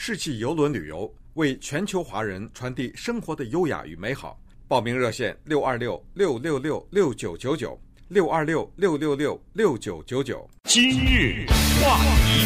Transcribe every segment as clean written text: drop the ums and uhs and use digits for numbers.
世纪邮轮旅游，为全球华人传递生活的优雅与美好。报名热线626-666-6999，626-666-6999。 今日话题，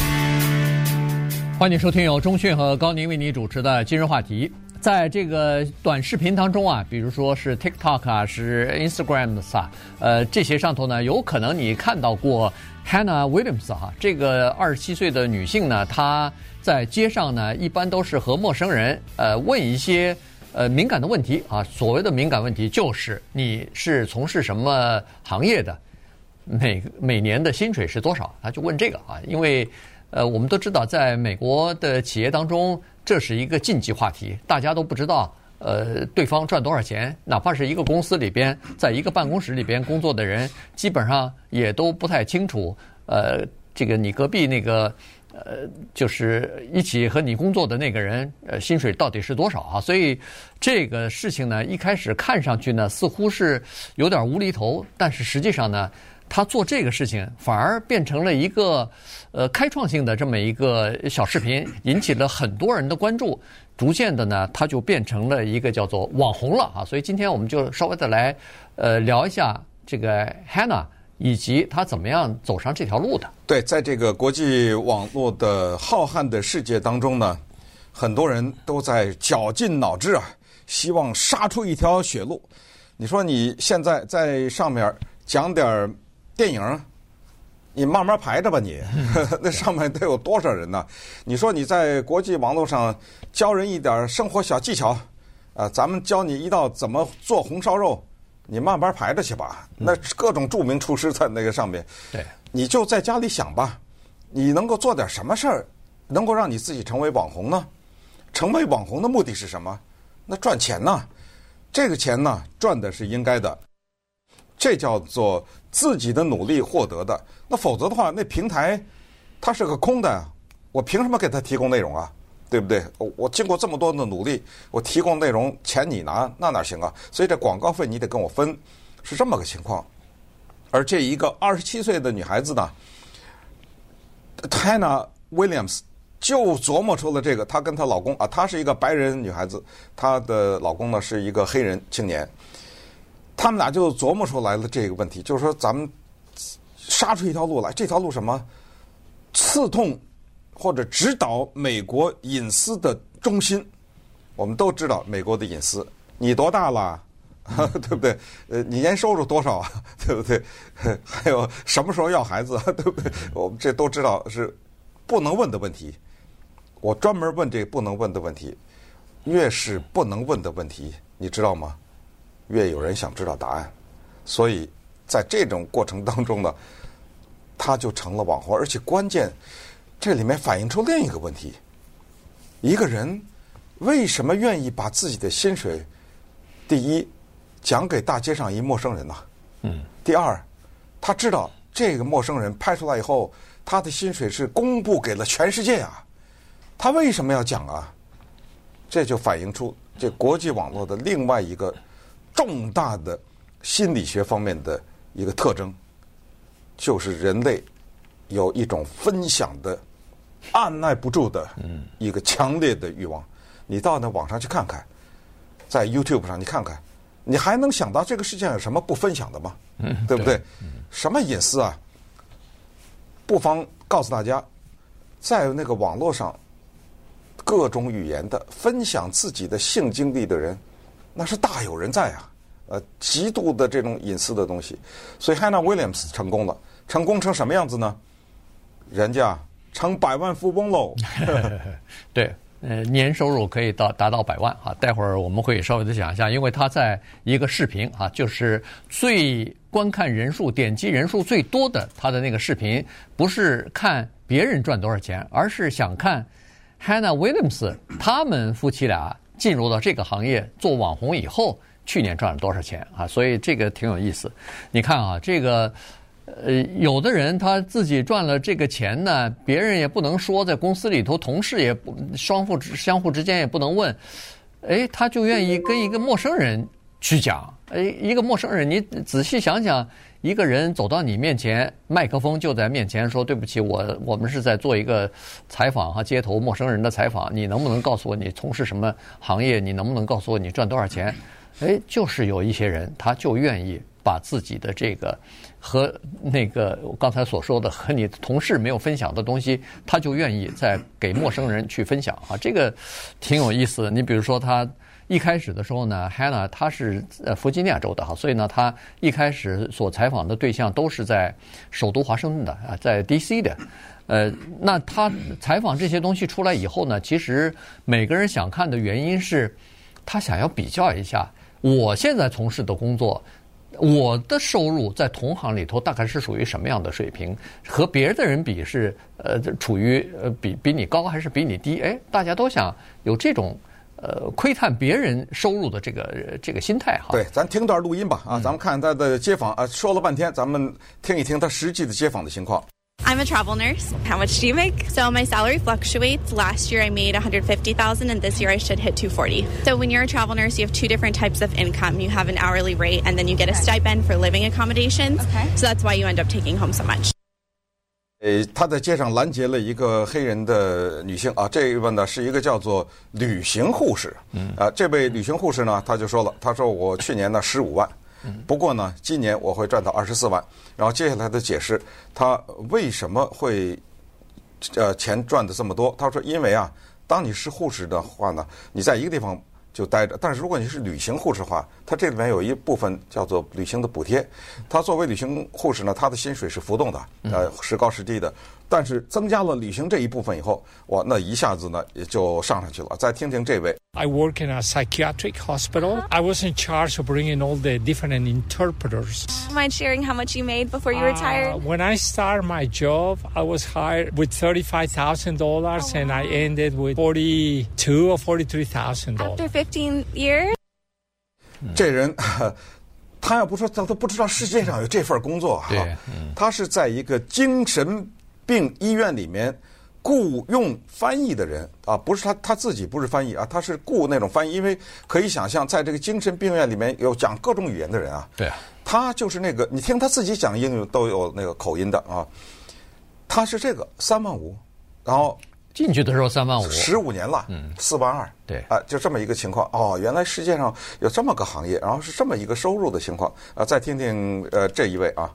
欢迎收听由钟讯和高宁为你主持的今日话题。在这个短视频当中啊，比如说是 TikTok 啊，是 Instagram 啊，这些上头呢，有可能你看到过 Hannah Williams 哈，这个27岁的女性呢，她在街上呢，一般都是和陌生人问一些敏感的问题啊。所谓的敏感问题就是你是从事什么行业的，每年的薪水是多少？他就问这个啊，因为我们都知道，在美国的企业当中，这是一个禁忌话题，大家都不知道对方赚多少钱，哪怕是一个公司里边，在一个办公室里边工作的人，基本上也都不太清楚这个你隔壁那个就是一起和你工作的那个人薪水到底是多少啊？所以这个事情呢，一开始看上去呢似乎是有点无厘头，但是实际上呢，他做这个事情反而变成了一个开创性的这么一个小视频，引起了很多人的关注，逐渐的呢，它就变成了一个叫做网红了啊。所以今天我们就稍微的来聊一下这个 Hannah 以及她怎么样走上这条路的。 对，在这个国际网络的浩瀚的世界当中呢，很多人都在绞尽脑汁啊，希望杀出一条血路。你说你现在在上面讲点电影，你慢慢排着吧你，那上面得有多少人呢？你说你在国际网络上教人一点生活小技巧，咱们教你一道怎么做红烧肉，你慢慢排着去吧。那各种著名厨师在那个上面， 对， 你就在家里想吧，你能够做点什么事儿，能够让你自己成为网红呢？成为网红的目的是什么？那赚钱呢？这个钱呢，赚的是应该的。这叫做自己的努力获得的，那否则的话，那平台它是个空的，我凭什么给他提供内容啊？对不对？我经过这么多的努力，我提供内容，钱你拿，那哪行啊？所以这广告费你得跟我分，是这么个情况。而这一个27岁的女孩子呢 ，Hannah Williams 就琢磨出了这个，她跟她老公啊，她是一个白人女孩子，她的老公呢是一个黑人青年。他们俩就琢磨出来了这个问题，就是说咱们杀出一条路来，这条路什么？刺痛或者指导美国隐私的中心。我们都知道美国的隐私，你多大了，对不对？你年收入多少啊？对不对？还有什么时候要孩子，对不对？我们这都知道是不能问的问题。我专门问这不能问的问题，越是不能问的问题，你知道吗？越有人想知道答案，所以在这种过程当中呢，他就成了网红。而且关键，这里面反映出另一个问题：一个人为什么愿意把自己的薪水，第一讲给大街上一陌生人呢？第二，他知道这个陌生人拍出来以后，他的薪水是公布给了全世界啊，他为什么要讲啊？这就反映出这国际网络的另外一个重大的心理学方面的一个特征，就是人类有一种分享的按耐不住的一个强烈的欲望。你到那网上去看看，在 YouTube 上你看看，你还能想到这个世界上有什么不分享的吗？对不对？什么隐私啊？不妨告诉大家，在那个网络上各种语言的分享自己的性经历的人，那是大有人在啊。极度的这种隐私的东西，所以 Hannah Williams 成功了，成功成什么样子呢？人家成百万富翁喽。 对，年收入可以达到100万啊。待会儿我们会稍微的讲一下，因为他在一个视频啊，就是最观看人数、点击人数最多的他的那个视频，不是看别人赚多少钱，而是想看 Hannah Williams 他们夫妻俩进入到这个行业做网红以后，去年赚了多少钱啊？所以这个挺有意思。你看啊，这个有的人他自己赚了这个钱呢，别人也不能说，在公司里头同事也不相互之间也不能问，他就愿意跟一个陌生人去讲。一个陌生人，你仔细想想， 一个人走到你面前，麦克风就在面前说：“对不起，我们是在做一个采访哈，街头陌生人的采访，你能不能告诉我你从事什么行业？你能不能告诉我你赚多少钱？”哎，就是有一些人他就愿意把自己的这个和那个我刚才所说的和你同事没有分享的东西，他就愿意再给陌生人去分享啊，这个挺有意思的。你比如说他。一开始的时候呢 ，Hannah 她是弗吉尼亚州的哈，所以呢，她一开始所采访的对象都是在首都华盛顿的啊，在 DC 的。那她采访这些东西出来以后呢，其实每个人想看的原因是，他想要比较一下我现在从事的工作，我的收入在同行里头大概是属于什么样的水平，和别的人比是处于比你高还是比你低？哎，大家都想有这种。窥探别人收入的这个心态哈。 对，咱听段录音吧啊，咱们看他的街访啊，说了半天，咱们听一听他实际的街访的情况。 I'm a travel nurse. How much do you make? So my salary fluctuates. Last year I made $150,000 and this year I should hit $240,000. So when you're a travel nurse, you have two different types of income. You have an hourly rate and then you get a stipend for living accommodations. So that's why you end up taking home so much. 他在街上拦截了一个黑人的女性啊，这一位呢是一个叫做旅行护士，这位旅行护士呢，他就说了，他说我去年呢15万，不过呢今年我会赚到24万，然后接下来的解释，他为什么会钱赚的这么多？他说因为啊，当你是护士的话呢，你在一个地方就待着，但是如果你是旅行护士的话，它这里面有一部分叫做旅行的补贴。他作为旅行护士呢，他的薪水是浮动的，时高时低的。但是增加了旅行这一部分以后，哇，那一下子呢也就上去了。再听听这位。 I work in a psychiatric hospital. I was in charge of bringing all the different interpreters. Mind sharing how much you made before you retired? When I started my job, I was hired with $35,000 and I ended with $42,000 or $43,000. After 15 years? 这人他要不说他都不知道世界上有这份工作哈。他是在一个精神病医院里面雇用翻译的人啊，不是他自己不是翻译啊，他是雇那种翻译，因为可以想象，在这个精神病院里面有讲各种语言的人啊。 对啊， 他就是那个，你听他自己讲英语都有那个口音的啊。他是这个35000，然后进去的时候 35000，15年了，42000。 对啊，就这么一个情况哦。原来世界上有这么个行业，然后是这么一个收入的情况啊。再听听这一位啊。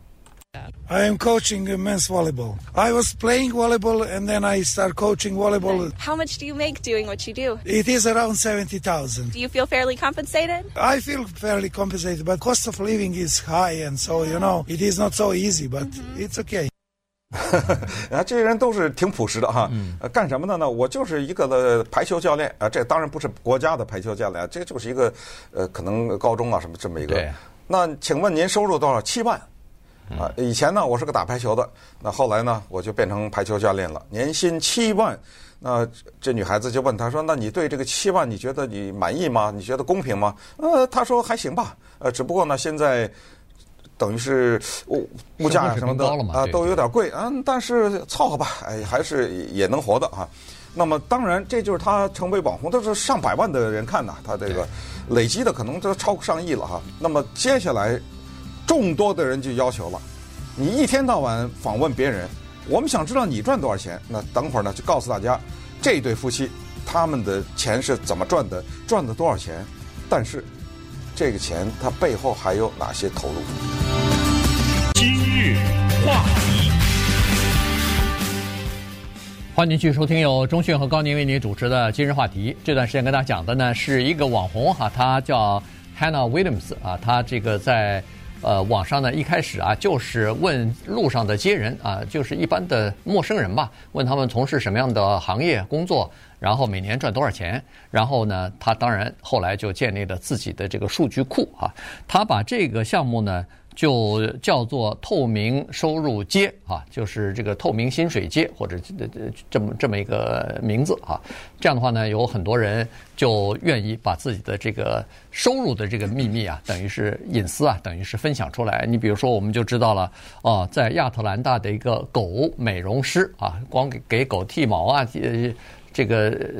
I am coaching men's volleyball. I was playing volleyball and then I start coaching volleyball. How much do you make doing what you do? It is around 70,000. Do you feel fairly compensated? I feel fairly compensated, but cost of living is high and so, it is not so easy, but it's okay. 这些人都是挺朴实的哈。干什么的呢？我就是一个的排球教练啊，这当然不是国家的排球教练，这就是一个可能高中啊什么这么一个。那请问您收入多少？7万。啊，以前呢我是个打排球的，那后来呢我就变成排球教练了，年薪7万。那这女孩子就问他说：“那你对这个7万，你觉得你满意吗？你觉得公平吗？”他说还行吧。只不过呢现在等于是物价什么的啊都有点贵啊，但是凑合吧，还是也能活的啊。那么当然这就是他成为网红，都是上百万的人看呐，他这个累积的可能都超过上亿了哈。那么接下来。众多的人就要求了，你一天到晚访问别人，我们想知道你赚多少钱。那等会儿呢，就告诉大家这对夫妻他们的钱是怎么赚的，赚的多少钱。但是这个钱它背后还有哪些投入？ 今日话题， 欢迎继续收听由钟迅和高宁为你主持的今日话题。这段时间跟大家讲的呢是一个网红哈，他叫 Hannah Williams 啊，他这个在。网上呢一开始啊就是问路上的街人啊，就是一般的陌生人吧，问他们从事什么样的行业工作，然后每年赚多少钱。然后呢，他当然后来就建立了自己的这个数据库啊，他把这个项目呢就叫做透明收入街啊，就是这个透明薪水街或者这么一个名字啊。这样的话呢，有很多人就愿意把自己的这个收入的这个秘密啊，等于是隐私啊，等于是分享出来。你比如说，我们就知道了哦，在亚特兰大的一个狗美容师啊，光给狗剃毛啊，这个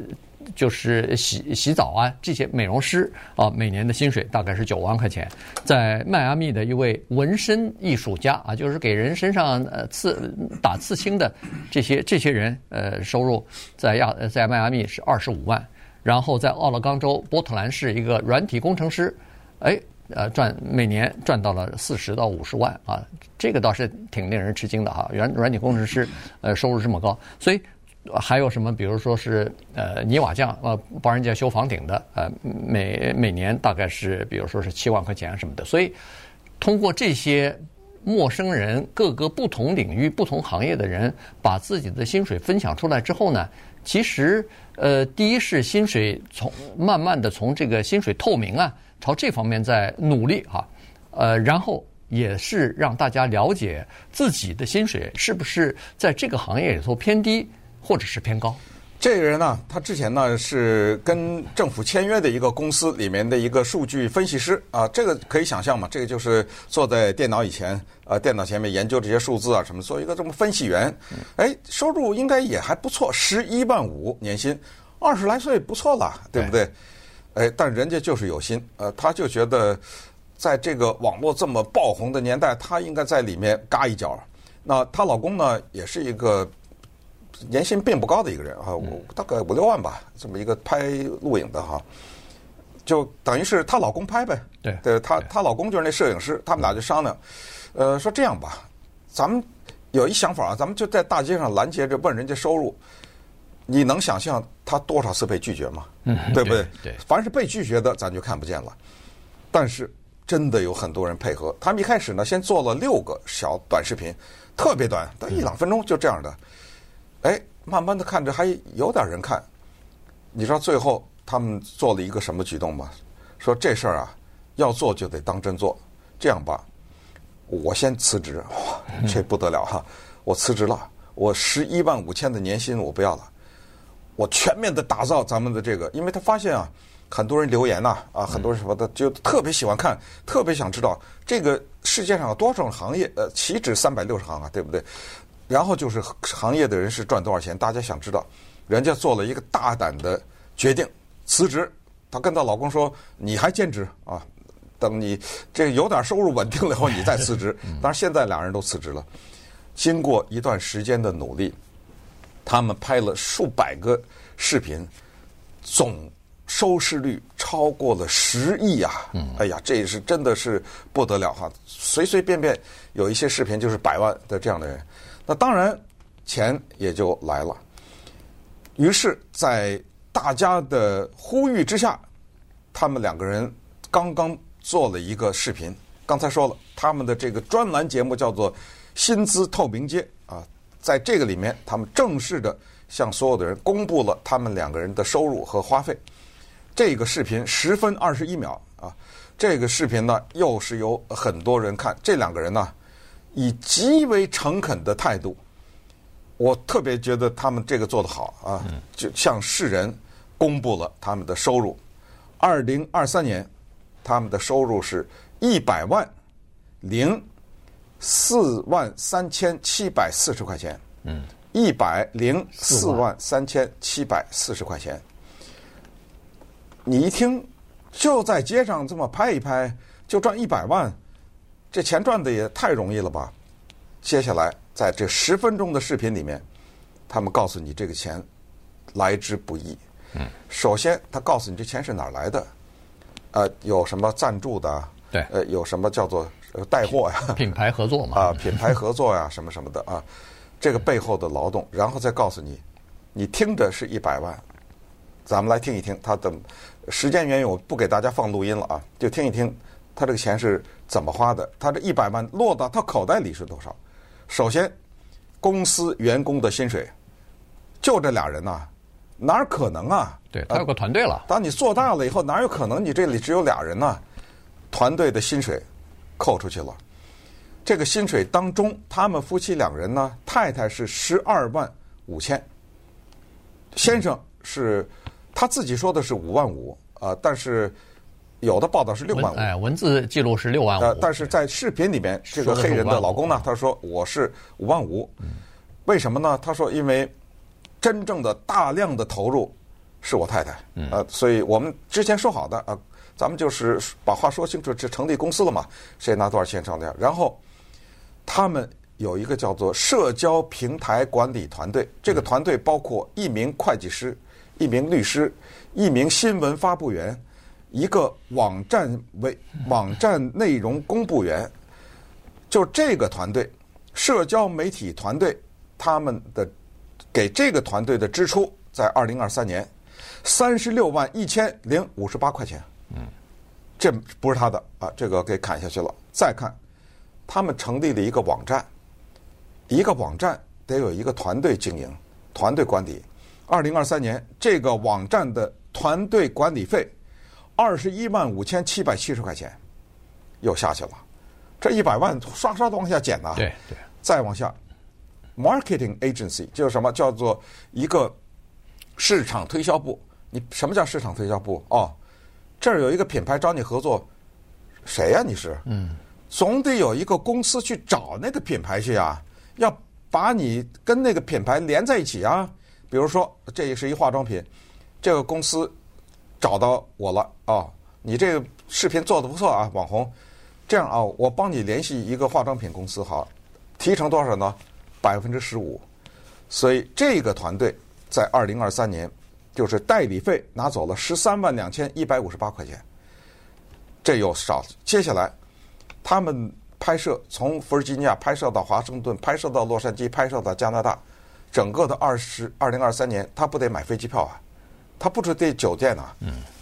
就是洗澡啊，这些美容师啊，每年的薪水大概是9万块钱。在迈阿密的一位纹身艺术家啊，就是给人身上打刺青的这些人，收入在迈阿密是25万。然后在奥勒冈州波特兰市一个软体工程师，每年赚到了40到50万啊，这个倒是挺令人吃惊的哈。软体工程师收入这么高，所以还有什么，比如说是泥瓦匠帮人家修房顶的，每年大概是比如说是7万块钱什么的。所以通过这些陌生人，各个不同领域、不同行业的人把自己的薪水分享出来之后呢，其实第一是薪水慢慢的从这个薪水透明啊，朝这方面在努力哈，然后也是让大家了解自己的薪水是不是在这个行业里头偏低或者是偏高。 这个人呢，他之前呢是跟政府签约的一个公司里面的一个数据分析师啊，这个可以想象嘛，这个就是坐在电脑前面研究这些数字啊什么，做一个这么分析员，收入应该也还不错，11万5年薪，20来岁不错了，对不对？但人家就是有心，他就觉得在这个网络这么爆红的年代，他应该在里面嘎一脚。那她老公呢，也是一个年薪并不高的一个人啊，大概5、6万吧，这么一个拍录影的哈，就等于是她老公拍呗。对，她老公就是那摄影师，他们俩就商量，说这样吧，咱们有一想法啊，咱们就在大街上拦截着问人家收入，你能想象他多少次被拒绝吗？对不对？ 对， 凡是被拒绝的，咱就看不见了。但是真的有很多人配合，他们一开始呢，先做了6个小短视频，特别短，但1、2分钟就这样的。慢慢的看着还有点人看，你知道最后他们做了一个什么举动吗？说这事儿啊，要做就得当真做。这样吧，我先辞职，哇，这不得了哈！我辞职了，我11万5千的年薪我不要了，我全面的打造咱们的这个，因为他发现啊，很多人留言呐，很多人什么的就特别喜欢看，特别想知道这个世界上有多少行业，岂止360行啊，对不对？然后就是行业的人是赚多少钱，大家想知道。人家做了一个大胆的决定，辞职。她跟她老公说：“你还兼职啊？等你这有点收入稳定了以后，你再辞职。”当然，现在2人都辞职了。经过一段时间的努力，他们拍了数百个视频，总收视率超过了10亿啊！哎呀，这是真的是不得了哈！随随便便有一些视频就是100万的这样的人。那当然，钱也就来了。于是，在大家的呼吁之下，他们2个人刚刚做了一个视频。刚才说了，他们的这个专栏节目叫做《薪资透明街》啊，在这个里面，他们正式的向所有的人公布了他们2个人的收入和花费。这个视频10分21秒啊，这个视频呢，又是有很多人看。这2个人呢，以极为诚恳的态度，我特别觉得他们这个做得好啊，就向世人公布了他们的收入。2023年，他们的收入是100万04万3740块钱，104万3740块钱。你一听，就在街上这么拍一拍，就赚100万。这钱赚的也太容易了吧！接下来在这10分钟的视频里面，他们告诉你这个钱来之不易。首先他告诉你这钱是哪儿来的，有什么赞助的， 对， 有什么叫做带货呀， 品牌合作嘛， 品牌合作呀，什么什么的啊，这个背后的劳动，然后再告诉你，你听着是100万，咱们来听一听他的。时间原因，我不给大家放录音了啊，就听一听他这个钱是怎么花的，他这100万落到他口袋里是多少？首先，公司员工的薪水，就这俩人呐，哪可能啊？ 对，他有个团队了。 当你做大了以后，哪有可能你这里只有俩人呢？团队的薪水扣出去了，这个薪水当中，他们夫妻两人呢，太太是12万5千，先生是他自己说的是5万5啊，但是有的报道是6万5。 文字记录是6万5， 但是在视频里面，这个黑人的老公呢，他说我是5万5，为什么呢？他说因为真正的大量的投入是我太太，所以我们之前说好的咱们就是把话说清楚，这成立公司了嘛，谁拿多少钱成这样。然后他们有一个叫做社交平台管理团队，这个团队包括1名会计师、1名律师、1名新闻发布员、一个网站内容公布员。就这个团队，社交媒体团队，他们的给这个团队的支出在2023年36.1058块钱。这不是他的这个给砍下去了。再看，他们成立了一个网站，一个网站得有一个团队经营、团队管理。2023年这个网站的团队管理费21.5770块钱，又下去了。这100万刷刷的往下减呐。 对， 再往下 ，marketing agency 就是什么？叫做一个市场推销部。你什么叫市场推销部？这儿有一个品牌找你合作，谁呀？你是？总得有一个公司去找那个品牌去啊，要把你跟那个品牌连在一起啊。比如说，这也是一化妆品，这个公司找到我了你这个视频做得不错啊，网红。这样我帮你联系一个化妆品公司，好，提成多少呢？15%。所以这个团队在2023年就是代理费拿走了13.2158块钱，这又少。接下来他们拍摄从弗吉尼亚拍摄到华盛顿，拍摄到洛杉矶，拍摄到加拿大，整个的2023年他不得买飞机票啊，他不是得酒店啊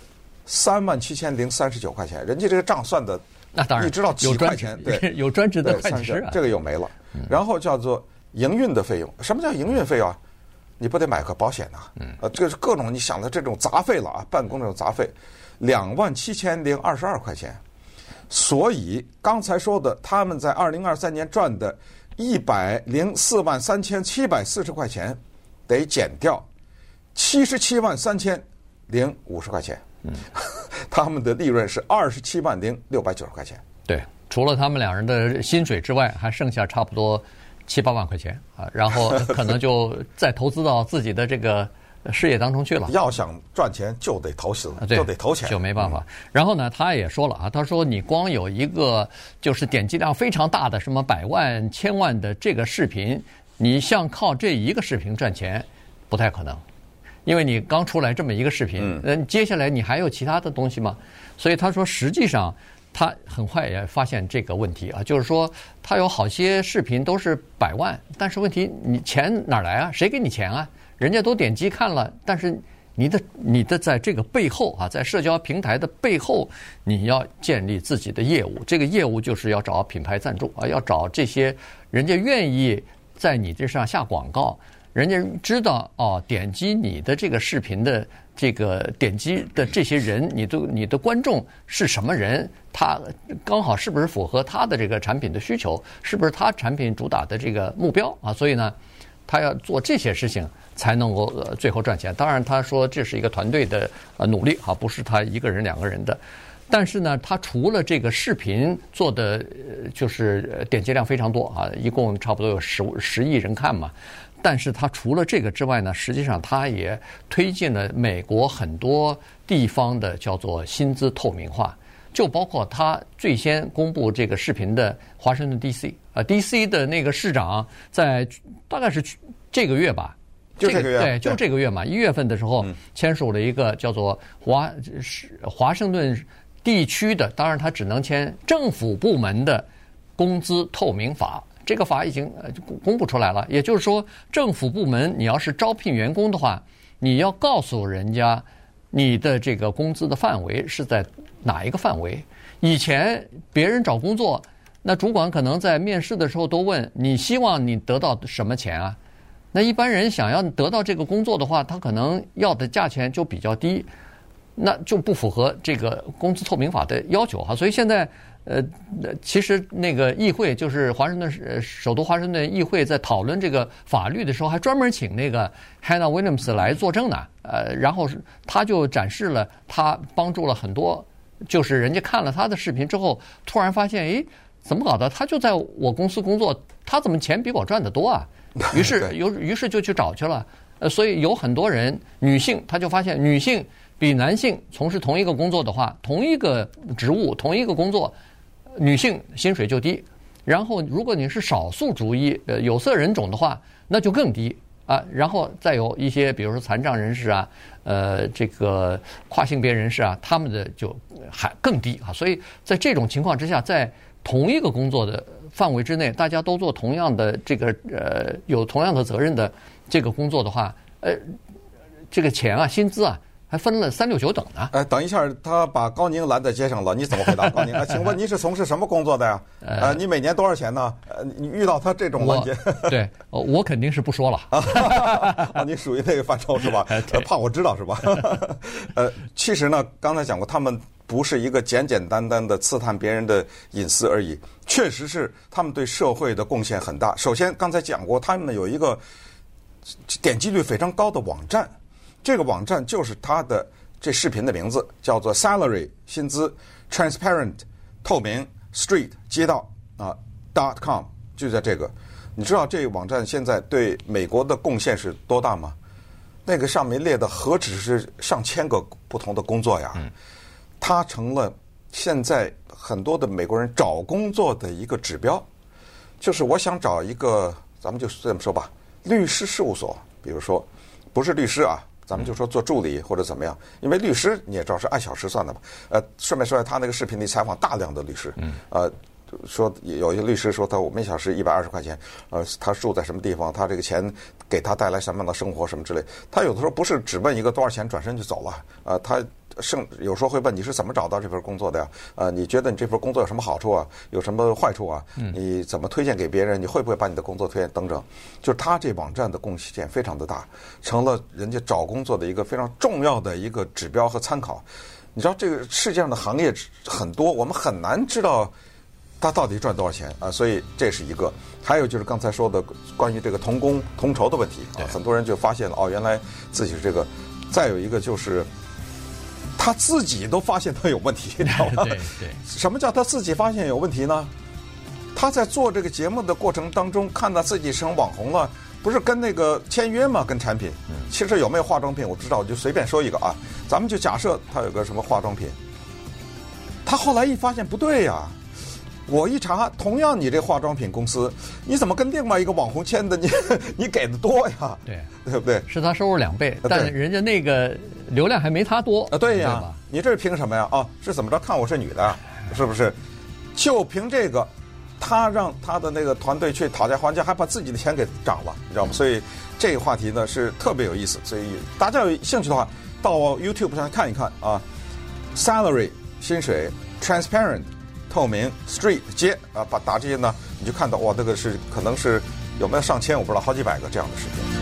，37,039块钱，人家这个账算的。 那当然， 你知道几块钱？对， 有专职的会计师， 这个又没了。然后叫做营运的费用，什么叫营运费啊？你不得买个保险呐？这个是各种你想的这种杂费了啊，办公这种杂费，27,022块钱。所以刚才说的，他们在2023年赚的104.3740块钱，得减掉77.3050块钱。他们的利润是27.0690块钱。 对，除了他们两人的薪水之外，还剩下差不多7-8万块钱然后可能就再投资到自己的这个事业当中去了。 要想赚钱就得投资，就得投钱， 就没办法。然后呢，他也说了他说你光有一个就是点击量非常大的什么100万、1000万的这个视频，你像靠这一个视频赚钱，不太可能。因为你刚出来这么一个视频，接下来你还有其他的东西吗？所以他说，实际上他很快也发现这个问题就是说他有好些视频都是100万，但是问题你钱哪来啊？谁给你钱啊？人家都点击看了，但是你的在这个背后在社交平台的背后，你要建立自己的业务，这个业务就是要找品牌赞助要找这些人家愿意在你这上下广告。人家知道点击你的这个视频的这个点击的这些人，你的观众是什么人？他刚好是不是符合他的这个产品的需求？是不是他产品主打的这个目标所以呢，他要做这些事情才能够最后赚钱。当然，他说这是一个团队的努力不是他一个人2个人的。但是呢，他除了这个视频做的就是点击量非常多一共差不多有10亿人看嘛。但是他除了这个之外呢，实际上他也推进了美国很多地方的叫做薪资透明化，就包括他最先公布这个视频的华盛顿 DC 的那个市长，在大概是这个月吧， 就这个月， 对，就这个月嘛，1月份的时候签署了一个叫做华盛顿地区的，当然他只能签政府部门的工资透明法。这个法已经公布出来了，也就是说，政府部门你要是招聘员工的话，你要告诉人家你的这个工资的范围是在哪一个范围。以前别人找工作，那主管可能在面试的时候都问你希望你得到什么钱啊？那一般人想要得到这个工作的话，他可能要的价钱就比较低，那就不符合这个工资透明法的要求所以现在其实那个议会就是首都华盛顿议会在讨论这个法律的时候，还专门请那个 Hannah Williams 来作证呢。然后他就展示了他帮助了很多，就是人家看了他的视频之后，突然发现，怎么搞的？他就在我公司工作，他怎么钱比我赚得多啊？于是就去找去了。 所以有很多人女性，她就发现女性比男性从事同一个工作的话，同一个职务、同一个工作，女性薪水就低。然后，如果你是少数族裔、有色人种的话，那就更低啊。然后再有一些，比如说残障人士啊，这个跨性别人士啊，他们的就还更低啊。所以在这种情况之下，在同一个工作的范围之内，大家都做同样的这个有同样的责任的这个工作的话，这个钱啊，薪资啊，还分了3、6、9等呢。 等一下，他把高宁拦在街上了，你怎么回答高宁？请问你是从事什么工作的呀？你每年多少钱呢？你遇到他这种拦截， 对，我肯定是不说了。 你属于那个范畴是吧？怕我知道是吧？其实呢，刚才讲过，他们不是一个简简单单的刺探别人的隐私而已，确实是他们对社会的贡献很大。首先，刚才讲过，他们有一个点击率非常高的网站。这个网站就是他的这视频的名字，叫做 Salary 薪资 Transparent 透明 Street 街道啊 .com 就在这个。你知道这个网站现在对美国的贡献是多大吗？那个上面列的何止是上千个不同的工作呀，它成了现在很多的美国人找工作的一个指标。就是我想找一个，咱们就这么说吧，律师事务所，比如说不是律师啊，咱们就说做助理或者怎么样，因为律师你也知道是按小时算的嘛。顺便说一下，他那个视频里采访大量的律师，说有一个律师说他每小时120块钱，他住在什么地方，他这个钱给他带来什么样的生活什么之类。他有的时候不是只问一个多少钱转身就走了，他有时候会问你是怎么找到这份工作的呀？你觉得你这份工作有什么好处啊？有什么坏处啊？你怎么推荐给别人？你会不会把你的工作推荐等等？就是他这网站的贡献非常的大，成了人家找工作的一个非常重要的一个指标和参考。你知道这个世界上的行业很多，我们很难知道他到底赚多少钱啊？所以这是一个。还有就是刚才说的关于这个同工同酬的问题啊，很多人就发现了原来自己是这个。再有一个就是他自己都发现他有问题，你知道吗？ 对。 什么叫他自己发现有问题呢？他在做这个节目的过程当中，看到自己成网红了，不是跟那个签约吗？跟产品，其实有没有化妆品我不知道，我就随便说一个啊。咱们就假设他有个什么化妆品，他后来一发现不对呀。我一查，同样你这化妆品公司，你怎么跟另外一个网红签的你给的多呀？对不对？ 是他收入2倍，但人家那个流量还没他多啊。对呀，你这是凭什么呀？是怎么着？看我是女的，是不是？就凭这个，他让他的那个团队去讨价还价，还把自己的钱给涨了，你知道吗？所以这个话题呢是特别有意思，所以大家有兴趣的话，到 YouTube 上看一看啊。Salary 薪水 Transparent 透明 Street 街啊，打这些呢，你就看到哇，这个是可能是有没有上千，我不知道，好几百个这样的视频。